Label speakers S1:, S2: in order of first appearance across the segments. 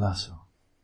S1: Malaso.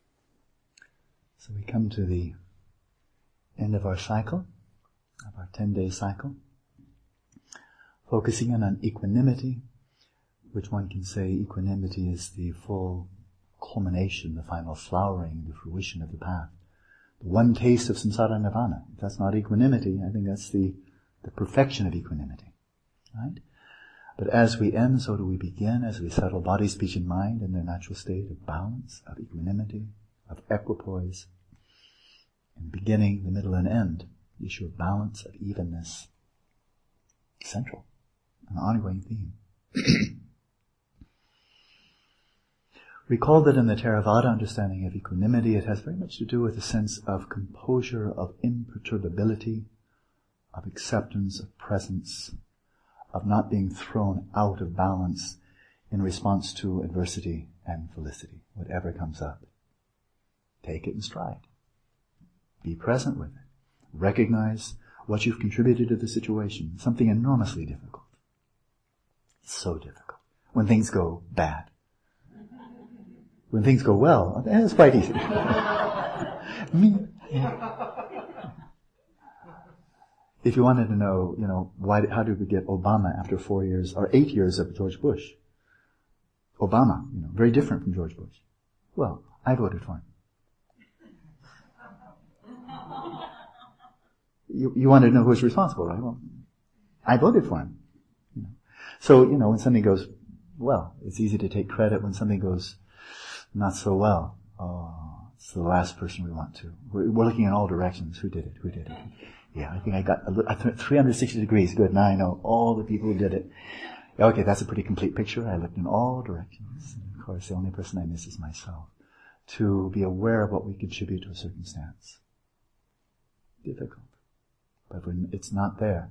S1: So we come to the end of our cycle, of our 10-day cycle, focusing in on equanimity, which one can say equanimity is the full culmination, the final flowering, the fruition of the path. The one taste of samsara nirvana. If that's not equanimity, I think that's the perfection of equanimity. Right? But as we end, so do we begin, as we settle body, speech, and mind in their natural state of balance, of equanimity, of equipoise. In the beginning, the middle, and end, the issue of balance, of evenness, central, an ongoing theme. Recall that in the Theravada understanding of equanimity, it has very much to do with a sense of composure, of imperturbability, of acceptance, of presence, of not being thrown out of balance in response to adversity and felicity, whatever comes up. Take it in stride. Be present with it. Recognize what you've contributed to the situation. Something enormously difficult. So difficult. When things go bad. When things go well, it's quite easy. If you wanted to know, how did we get Obama after 4 years, or 8 years of George Bush? Obama, very different from George Bush. Well, I voted for him. You wanted to know who was responsible, right? Well, I voted for him. So, when something goes well, it's easy to take credit. When something goes not so well, it's the last person we want to. We're looking in all directions. Who did it? Yeah, I think I got 360 degrees. Good, now I know all the people who did it. Okay, that's a pretty complete picture. I looked in all directions. And of course, the only person I miss is myself. To be aware of what we contribute to a circumstance. Difficult. But when it's not there,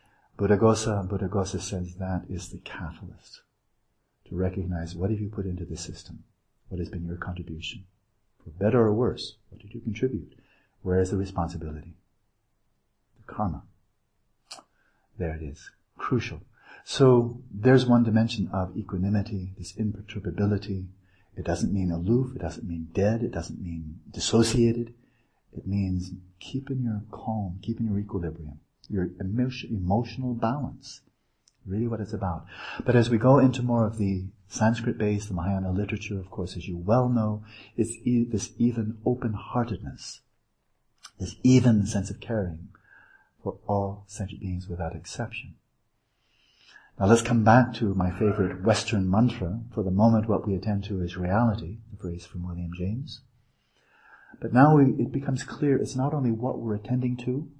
S1: Buddhaghosa says that is the catalyst to recognize what have you put into the system, what has been your contribution, for better or worse. What did you contribute? Where is the responsibility? The karma. There it is, crucial. So there's one dimension of equanimity, this imperturbability. It doesn't mean aloof. It doesn't mean dead. It doesn't mean dissociated. It means keeping your calm, keeping your equilibrium, your emotional balance. Really what it's about. But as we go into more of the Sanskrit-based, the Mahayana literature, of course, as you well know, it's this even open-heartedness, this even sense of caring for all sentient beings without exception. Now let's come back to my favorite Western mantra. For the moment, what we attend to is reality, the phrase from William James. But now it becomes clear it's not only what we're attending to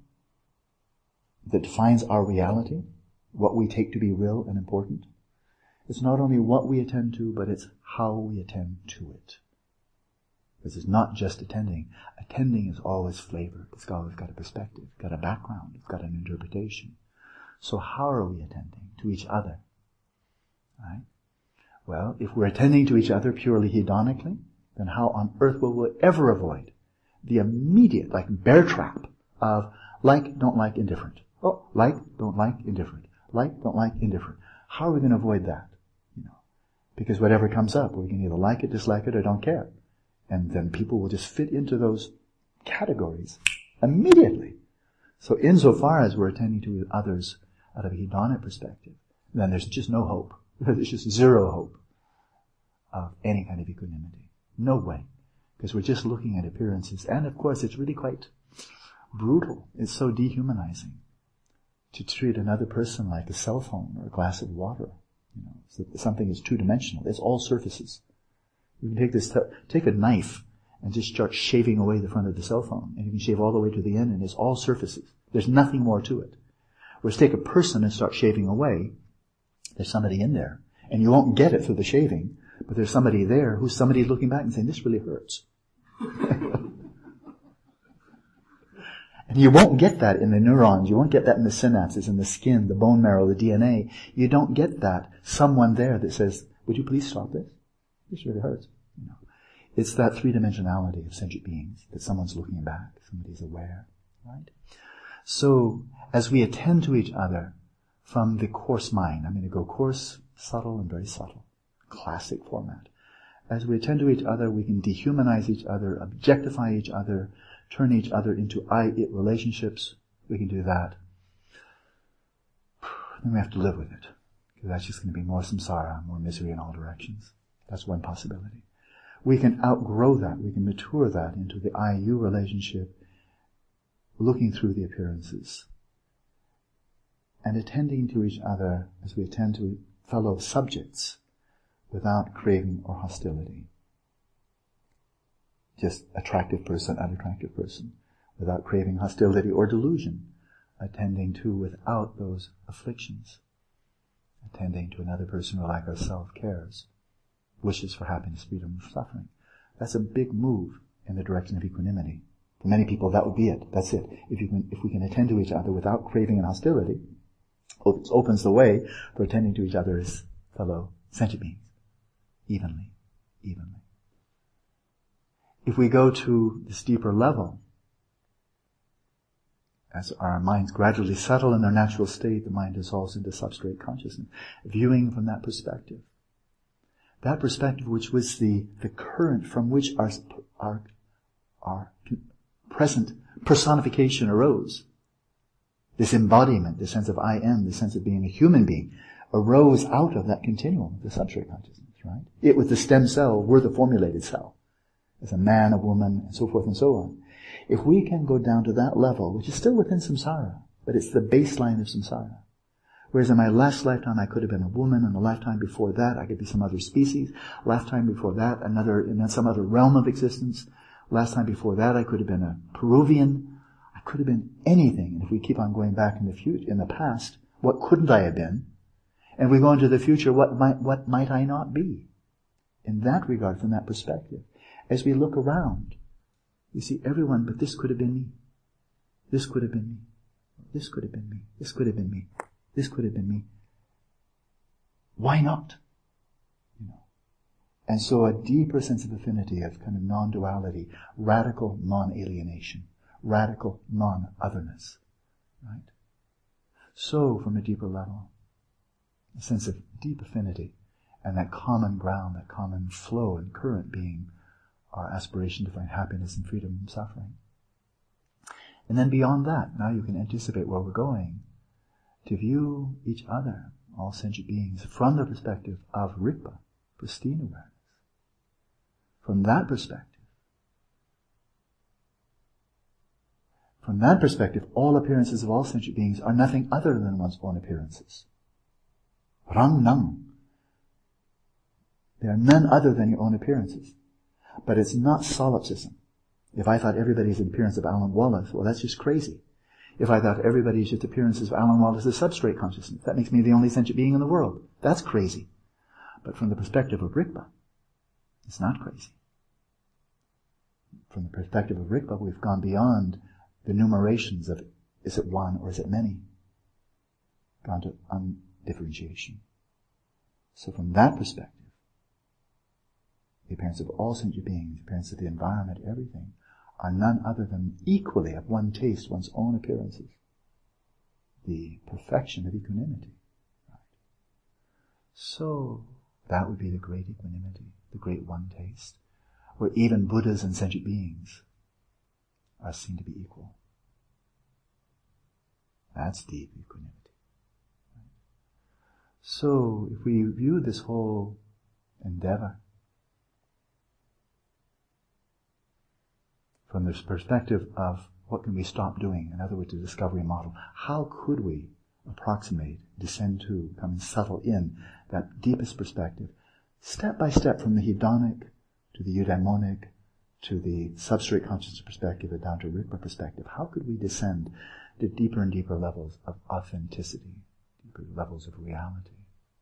S1: that defines our reality, what we take to be real and important. It's not only what we attend to, but it's how we attend to it. Because it's not just attending. Attending is always flavored. It's always got a perspective, got a background, it's got an interpretation. So how are we attending to each other? Right? Well, if we're attending to each other purely hedonically, then how on earth will we ever avoid the immediate, bear trap of like, don't like, indifferent. Oh, like, don't like, indifferent. Like, don't like, indifferent. How are we going to avoid that? Because whatever comes up, we can either like it, dislike it, or don't care. And then people will just fit into those categories immediately. So insofar as we're attending to others out of a hedonic perspective, then there's just no hope. There's just zero hope of any kind of equanimity. No way. Because we're just looking at appearances. And of course, it's really quite brutal. It's so dehumanizing to treat another person like a cell phone or a glass of water. So something is two-dimensional. It's all surfaces. You can take a knife and just start shaving away the front of the cell phone. And you can shave all the way to the end, and it's all surfaces. There's nothing more to it. Whereas take a person and start shaving away, there's somebody in there. And you won't get it through the shaving, but there's somebody there who's somebody looking back and saying, this really hurts. And you won't get that in the neurons. You won't get that in the synapses, in the skin, the bone marrow, the DNA. You don't get that. Someone there that says, would you please stop this? This really hurts. It's that three-dimensionality of sentient beings, that someone's looking back, somebody's aware, right? So, as we attend to each other from the coarse mind, I'm going to go coarse, subtle, and very subtle. Classic format. As we attend to each other, we can dehumanize each other, objectify each other, turn each other into I-it relationships. We can do that. Then we have to live with it, because that's just going to be more samsara, more misery in all directions. That's one possibility. We can outgrow that. We can mature that into the I-you relationship, looking through the appearances and attending to each other as we attend to fellow subjects without craving or hostility. Just attractive person, unattractive person, without craving, hostility, or delusion. Attending to without those afflictions. Attending to another person who, like ourselves, cares, wishes for happiness, freedom, or suffering. That's a big move in the direction of equanimity. For many people, that would be it. That's it. If we can attend to each other without craving and hostility, it opens the way for attending to each other as fellow sentient beings. Evenly. If we go to this deeper level, as our minds gradually settle in their natural state, the mind dissolves into substrate consciousness, viewing from that perspective. That perspective which was the current from which our present personification arose. This embodiment, the sense of I am, the sense of being a human being, arose out of that continuum of the substrate consciousness, right? It was the stem cell, we're the formulated cell. As a man, a woman, and so forth and so on. If we can go down to that level, which is still within samsara, but it's the baseline of samsara. Whereas in my last lifetime I could have been a woman, and the lifetime before that I could be some other species, lifetime before that in some other realm of existence, last time before that I could have been a Peruvian, I could have been anything. And if we keep on going back in the past, what couldn't I have been? And we go into the future, what might I not be? In that regard, from that perspective, as we look around, we see everyone, but this could have been me. This could have been me. This could have been me. This could have been me. This could have been me. Why not? And so a deeper sense of affinity, of kind of non-duality, radical non-alienation, radical non-otherness, right? So from a deeper level, a sense of deep affinity and that common ground, that common flow and current being our aspiration to find happiness and freedom from suffering. And then beyond that, now you can anticipate where we're going, to view each other, all sentient beings, from the perspective of Rigpa, pristine awareness. From that perspective, all appearances of all sentient beings are nothing other than one's own appearances. Rang nang. They are none other than your own appearances. But it's not solipsism. If I thought everybody's an appearance of Alan Wallace, well, that's just crazy. If I thought everybody's just appearances of Alan Wallace's substrate consciousness, that makes me the only sentient being in the world. That's crazy. But from the perspective of Rigpa, it's not crazy. From the perspective of Rigpa, we've gone beyond the numerations of is it one or is it many? Gone to undifferentiation. So from that perspective, the appearance of all sentient beings, the appearance of the environment, everything, are none other than equally of one taste, one's own appearances. The perfection of equanimity. Right? So, that would be the great equanimity, the great one taste, where even Buddhas and sentient beings are seen to be equal. That's deep equanimity. Right? So, if we view this whole endeavor from this perspective of what can we stop doing, in other words, the discovery model, how could we approximate, descend to, come and settle in that deepest perspective, step by step from the hedonic to the eudaimonic to the substrate consciousness perspective and down to Rigpa perspective? How could we descend to deeper and deeper levels of authenticity, deeper levels of reality?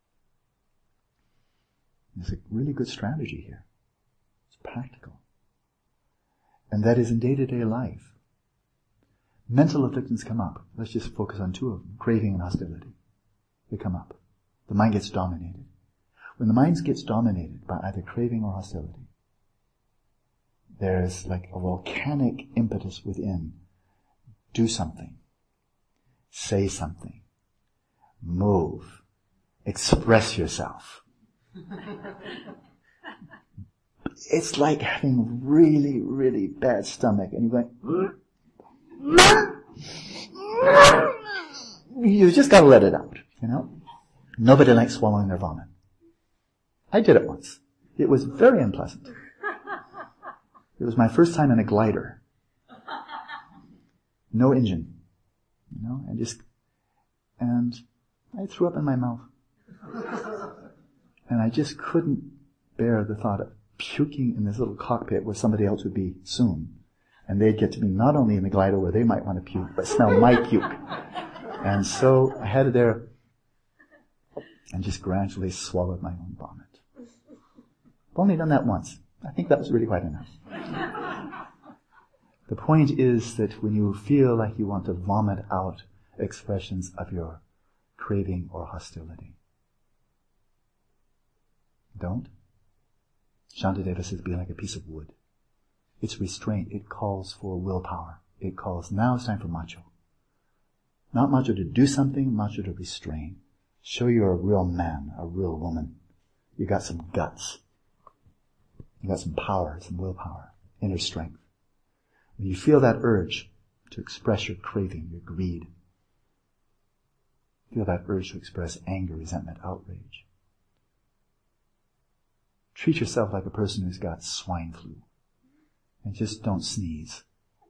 S1: It's a really good strategy here. It's practical. And that is in day-to-day life. Mental afflictions come up. Let's just focus on two of them. Craving and hostility. They come up. The mind gets dominated. When the mind gets dominated by either craving or hostility, there's like a volcanic impetus within. Do something. Say something. Move. Express yourself. it's like having really, really bad stomach, and you're going, you just gotta let it out, you know? Nobody likes swallowing their vomit. I did it once. It was very unpleasant. It was my first time in a glider. No engine, you know, and I threw up in my mouth. And I just couldn't bear the thought of puking in this little cockpit where somebody else would be soon. And they'd get to be not only in the glider where they might want to puke, but smell my puke. And so I had it there and just gradually swallowed my own vomit. I've only done that once. I think that was really quite enough. The point is that when you feel like you want to vomit out expressions of your craving or hostility, don't. Shantideva says, be like a piece of wood. It's restraint. It calls for willpower. It calls, now it's time for macho. Not macho to do something, macho to restrain. Show you're a real man, a real woman. You got some guts. You got some power, some willpower, inner strength. When you feel that urge to express your craving, your greed, feel that urge to express anger, resentment, outrage, treat yourself like a person who's got swine flu. And just don't sneeze.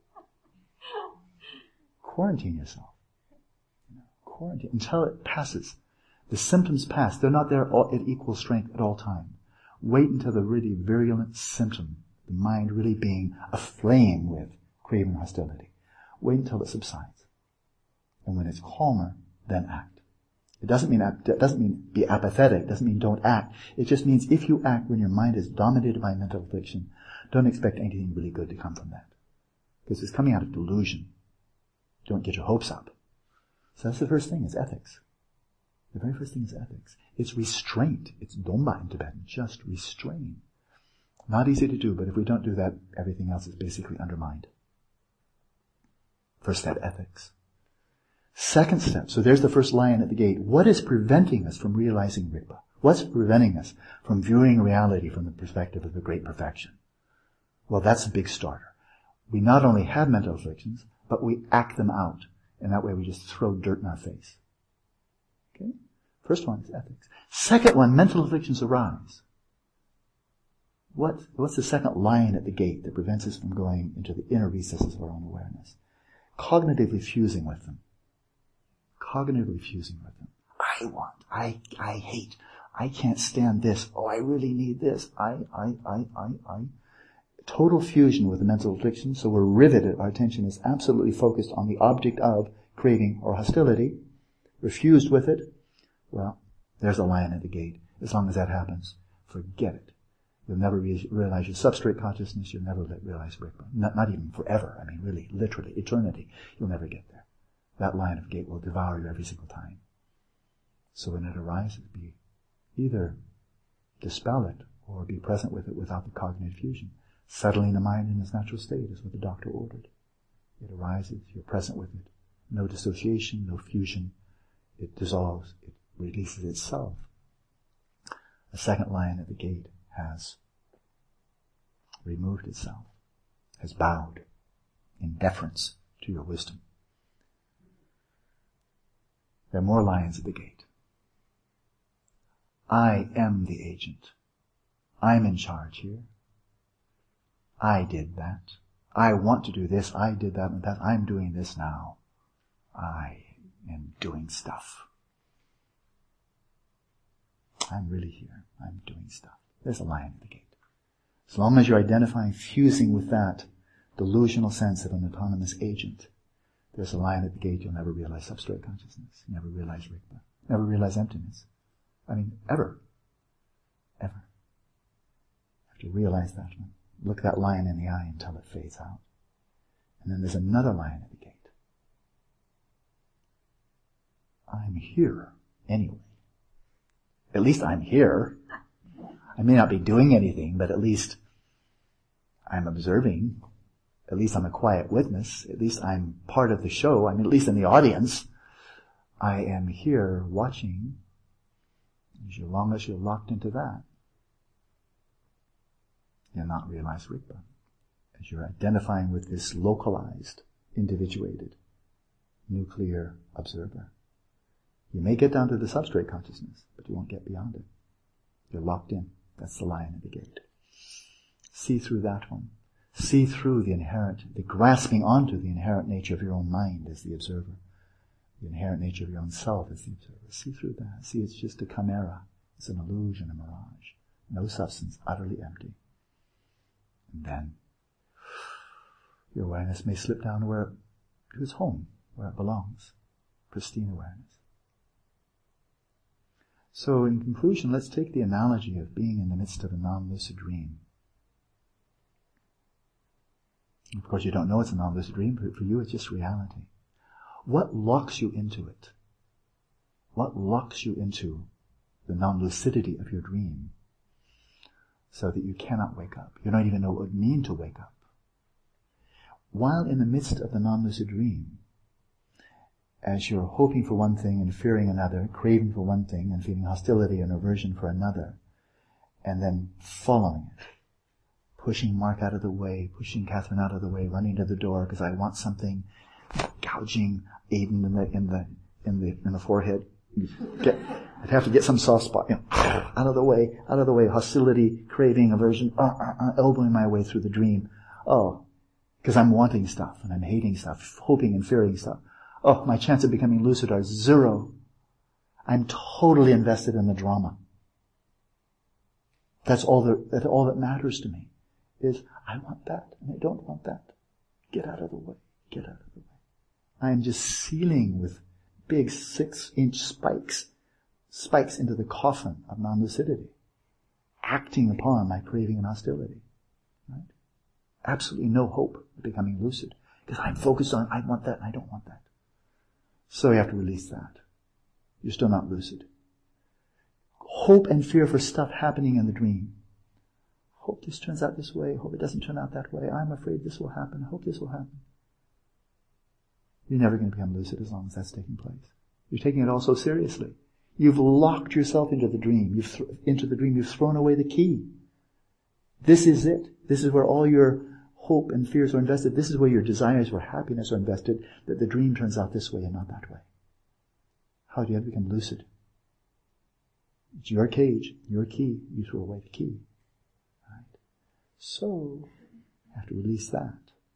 S1: Quarantine yourself. Quarantine until it passes. The symptoms pass. They're not there at equal strength at all time. Wait until the really virulent symptom, the mind really being aflame with craving and hostility. Wait until it subsides. And when it's calmer, then act. It doesn't mean be apathetic. It doesn't mean don't act. It just means if you act when your mind is dominated by mental affliction, don't expect anything really good to come from that. Because it's coming out of delusion. Don't get your hopes up. So that's the first thing, is ethics. The very first thing is ethics. It's restraint. It's domba in Tibetan. Just restrain. Not easy to do, but if we don't do that, everything else is basically undermined. First step, ethics. Second step, so there's the first lion at the gate. What is preventing us from realizing Rigpa? What's preventing us from viewing reality from the perspective of the great perfection? Well, that's a big starter. We not only have mental afflictions, but we act them out. And that way we just throw dirt in our face. Okay? First one is ethics. Second one, mental afflictions arise. What's the second lion at the gate that prevents us from going into the inner recesses of our own awareness? Cognitively fusing with them. Cognitively fusing with them. I want, I hate, I can't stand this, oh, I really need this, I. Total fusion with the mental affliction, so we're riveted, our attention is absolutely focused on the object of craving or hostility. We're fused with it. Well, there's a lion at the gate. As long as that happens, forget it. You'll never realize your substrate consciousness, you'll never realize Rigpa. Not even forever, I mean really, literally, eternity. You'll never get there. That lion of gate will devour you every single time. So when it arises, be either dispel it or be present with it without the cognitive fusion. Settling the mind in its natural state is what the doctor ordered. It arises, you're present with it. No dissociation, no fusion. It dissolves, it releases itself. The second lion at the gate has removed itself, has bowed in deference to your wisdom. There are more lions at the gate. I am the agent. I'm in charge here. I did that. I want to do this. I did that and that. I'm doing this now. I am doing stuff. I'm really here. I'm doing stuff. There's a lion at the gate. As long as you're identifying, fusing with that delusional sense of an autonomous agent, there's a lion at the gate. You'll never realize substrate consciousness. You never realize Rigpa. Never realize emptiness. I mean, ever. Ever. You have to realize that one. Look that lion in the eye until it fades out. And then there's another lion at the gate. I'm here anyway. At least I'm here. I may not be doing anything, but at least I'm observing. At least I'm a quiet witness. At least I'm part of the show. I'm at least in the audience. I am here watching. As long as you're locked into that, you'll not realize Rigpa. As you're identifying with this localized, individuated, nuclear observer. You may get down to the substrate consciousness, but you won't get beyond it. You're locked in. That's the lion at the gate. See through that one. See through the grasping onto the inherent nature of your own mind as the observer. The inherent nature of your own self as the observer. See through that. See, it's just a chimera. It's an illusion, a mirage. No substance, utterly empty. And then your awareness may slip down to its home, where it belongs. Pristine awareness. So in conclusion, let's take the analogy of being in the midst of a non-lucid dream. Of course, you don't know it's a non-lucid dream, but for you it's just reality. What locks you into it? What locks you into the non-lucidity of your dream so that you cannot wake up? You don't even know what it would mean to wake up. While in the midst of the non-lucid dream, as you're hoping for one thing and fearing another, craving for one thing and feeling hostility and aversion for another, and then following it, pushing Mark out of the way, pushing Catherine out of the way, running to the door because I want something, gouging Aiden in the forehead. I'd have to get some soft spot, out of the way, hostility, craving, aversion, elbowing my way through the dream. Oh, because I'm wanting stuff and I'm hating stuff, hoping and fearing stuff. Oh, my chance of becoming lucid are zero. I'm totally invested in the drama. That's all that matters to me. Is I want that and I don't want that. Get out of the way. Get out of the way. I am just sealing with big 6-inch spikes into the coffin of non-lucidity, acting upon my craving and hostility. Right? Absolutely no hope of becoming lucid because I'm focused on I want that and I don't want that. So you have to release that. You're still not lucid. Hope and fear for stuff happening in the dream. Hope this turns out this way. Hope it doesn't turn out that way. I'm afraid this will happen. Hope this will happen. You're never going to become lucid as long as that's taking place. You're taking it all so seriously. You've locked yourself into the dream. You've thrown away the key. This is it. This is where all your hope and fears are invested. This is where your desires for happiness are invested, that the dream turns out this way and not that way. How do you ever become lucid? It's your cage, your key. You throw away the key. Right? So, you have to release that.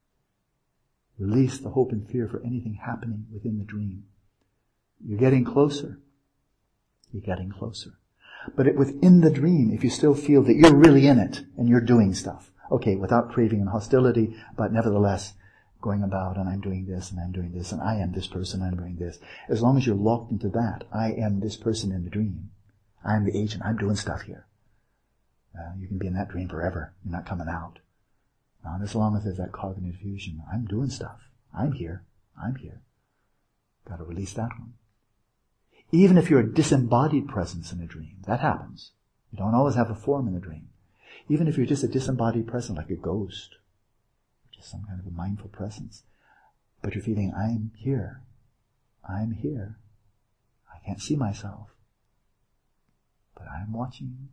S1: Release the hope and fear for anything happening within the dream. You're getting closer. You're getting closer. But within the dream, if you still feel that you're really in it and you're doing stuff, okay, without craving and hostility, but nevertheless going about and I'm doing this and I'm doing this and I am this person and I'm doing this. As long as you're locked into that, I am this person in the dream. I am the agent. I'm doing stuff here. You can be in that dream forever. You're not coming out. Not as long as there's that cognitive fusion. I'm doing stuff. I'm here. I'm here. Got to release that one. Even if you're a disembodied presence in a dream, that happens. You don't always have a form in the dream. Even if you're just a disembodied presence, like a ghost, just some kind of a mindful presence, but you're feeling, I'm here. I'm here. I can't see myself, but I'm watching.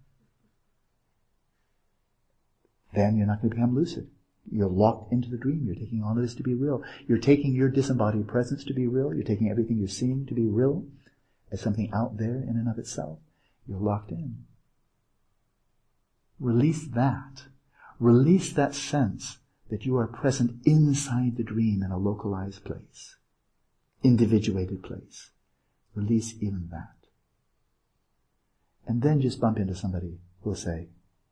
S1: Then you're not going to become lucid. You're locked into the dream. You're taking all of this to be real. You're taking your disembodied presence to be real. You're taking everything you're seeing to be real as something out there in and of itself. You're locked in. Release that. Release that sense that you are present inside the dream in a localized place, individuated place. Release even that. And then just bump into somebody who will say,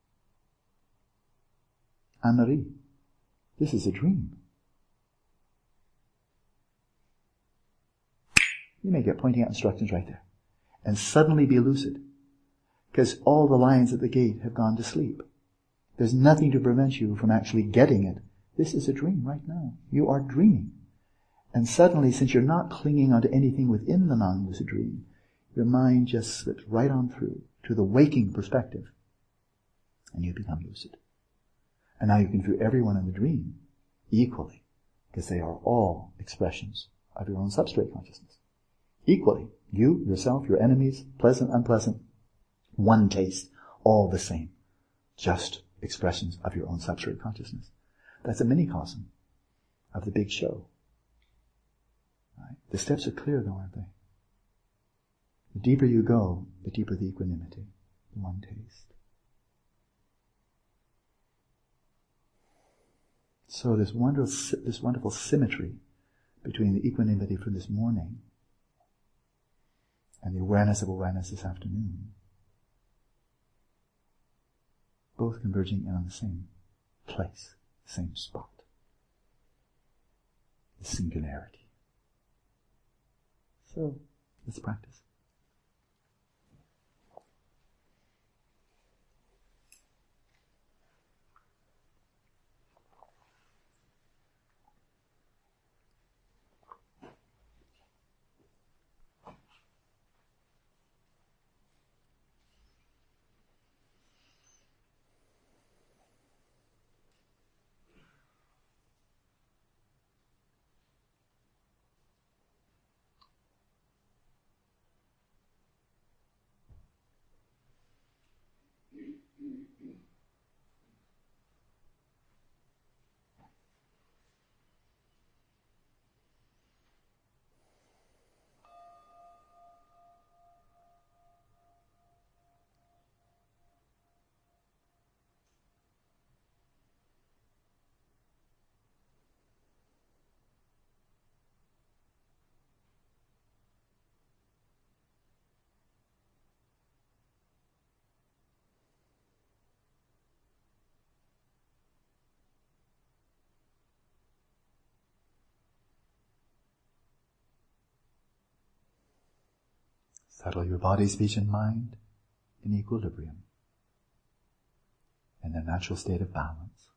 S1: Anne-Marie, this is a dream. You may get pointing out instructions right there. And suddenly be lucid. Because all the lions at the gate have gone to sleep. There's nothing to prevent you from actually getting it. This is a dream right now. You are dreaming. And suddenly, since you're not clinging onto anything within the non-lucid dream, your mind just slips right on through to the waking perspective. And you become lucid. And now you can view everyone in the dream equally, because they are all expressions of your own substrate consciousness. Equally. You, yourself, your enemies, pleasant, unpleasant, one taste, all the same. Just expressions of your own substrate consciousness. That's a mini-cosm of the big show. Right? The steps are clear though, aren't they? The deeper you go, the deeper the equanimity, the one taste. So this wonderful symmetry between the equanimity from this morning and the awareness of awareness this afternoon, both converging in on the same place, same spot. The singularity. So, let's practice. Settle your body, speech, and mind in equilibrium, in a natural state of balance.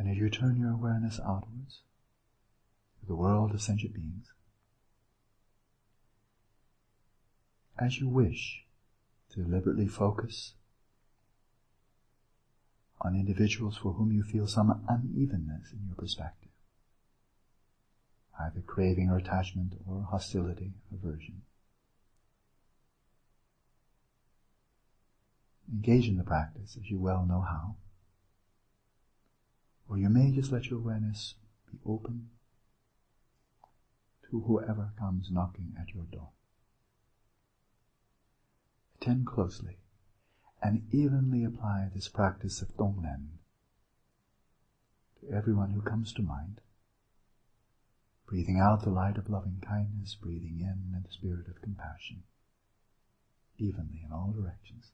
S1: And as you turn your awareness outwards to the world of sentient beings, as you wish to deliberately focus on individuals for whom you feel some unevenness in your perspective, either craving or attachment or hostility, aversion, engage in the practice as you well know how. Or you may just let your awareness be open to whoever comes knocking at your door. Attend closely and evenly apply this practice of Tonglen to everyone who comes to mind, breathing out the light of loving kindness, breathing in the spirit of compassion, evenly in all directions.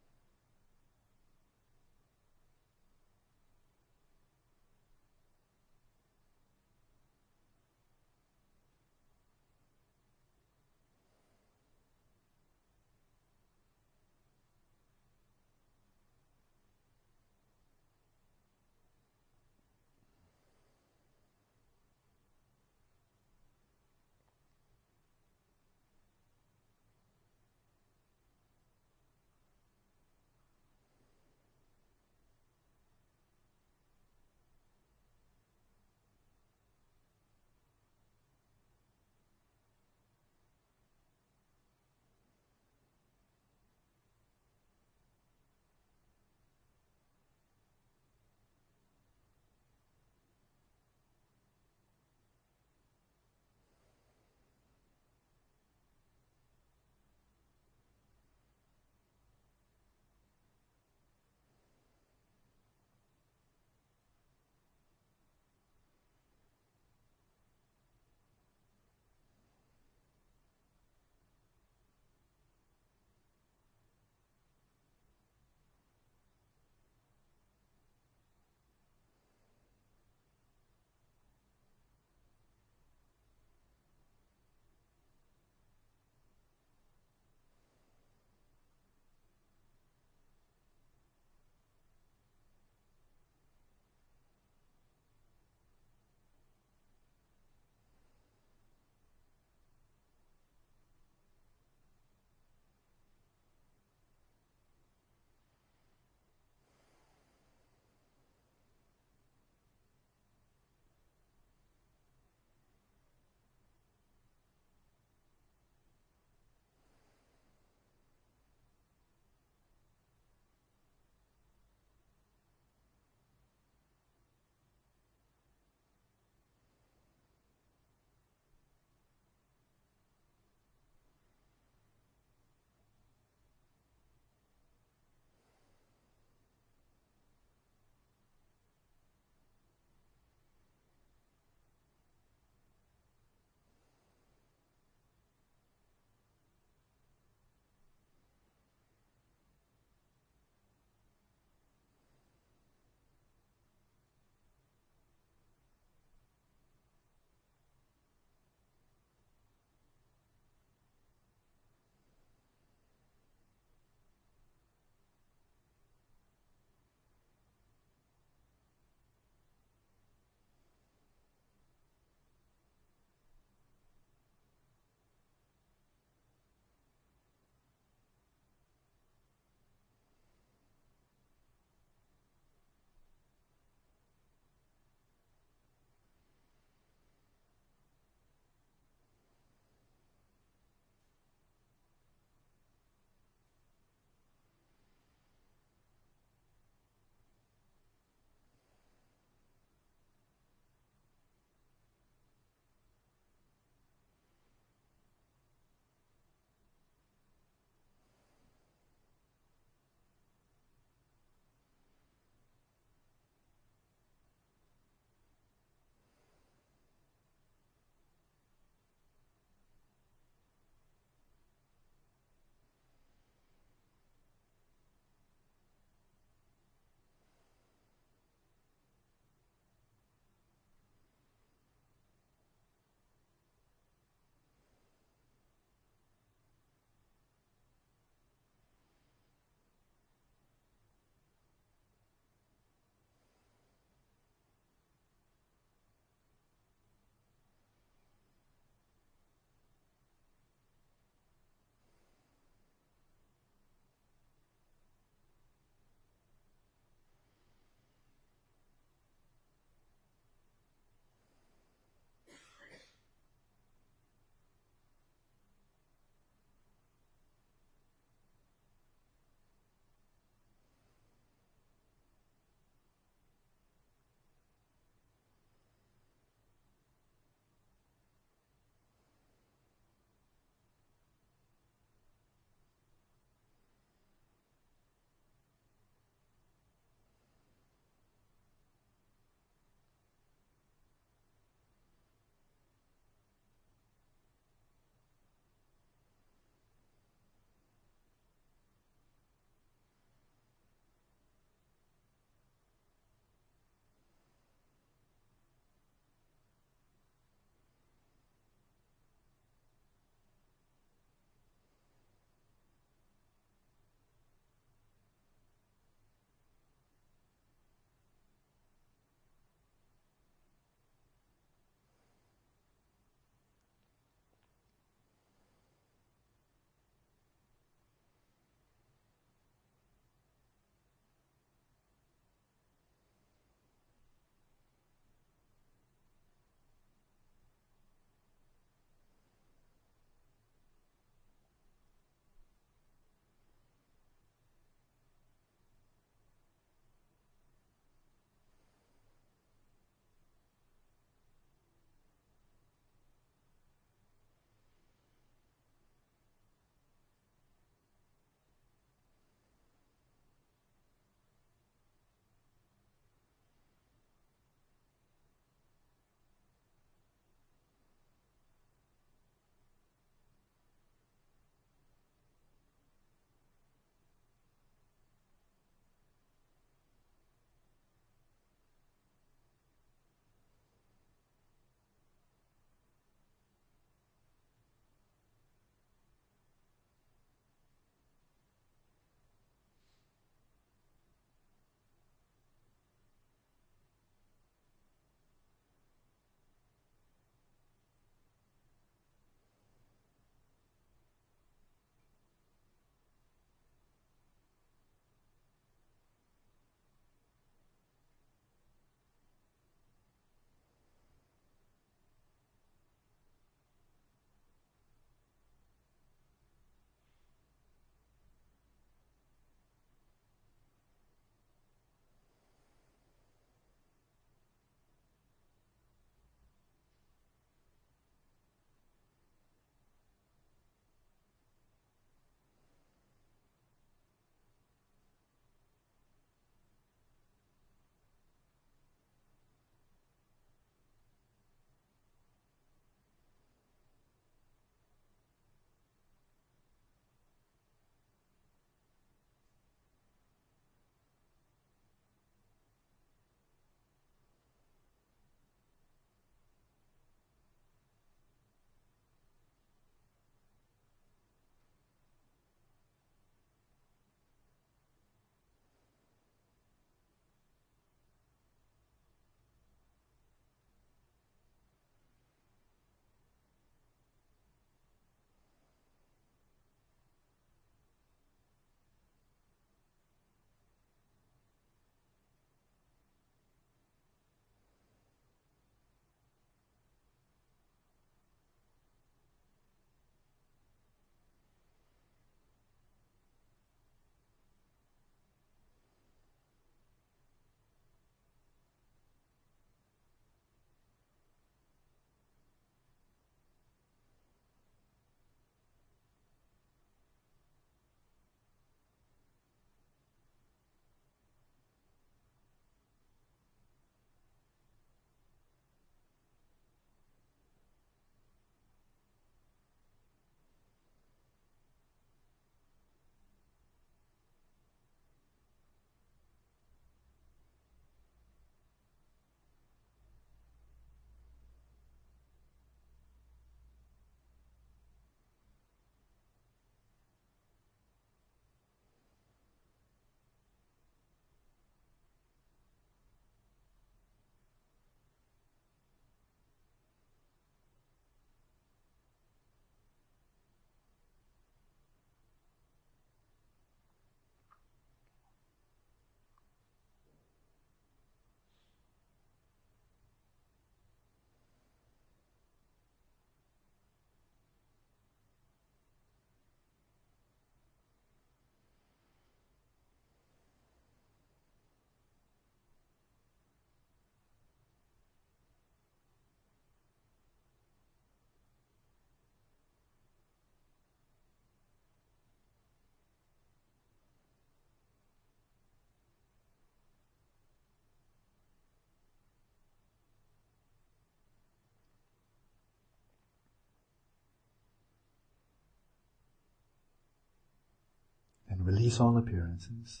S1: Release all appearances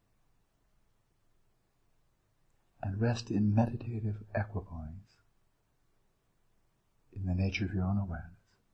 S1: and rest in meditative equipoise in the nature of your own awareness.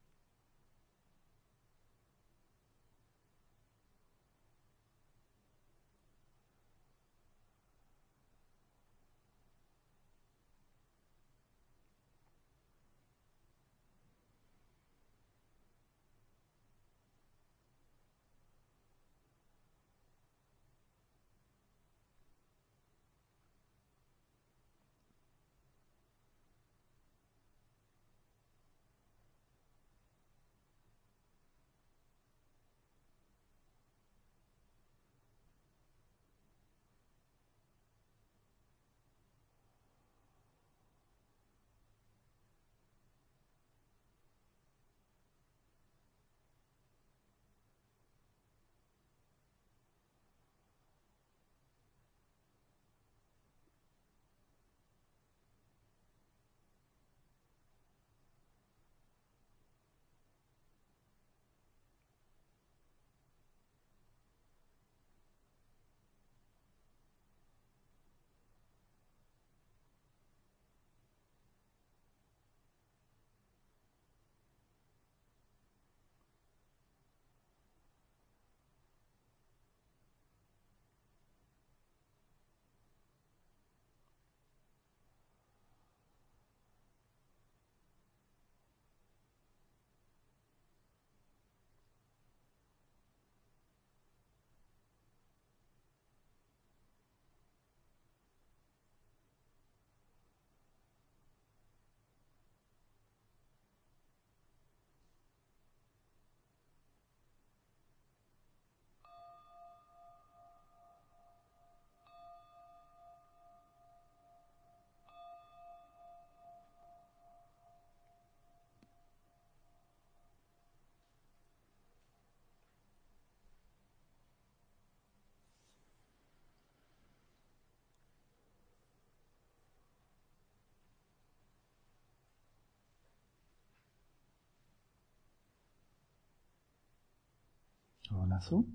S1: So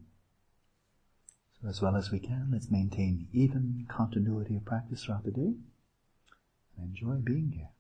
S1: as well as we can, let's maintain even continuity of practice throughout the day and enjoy being here.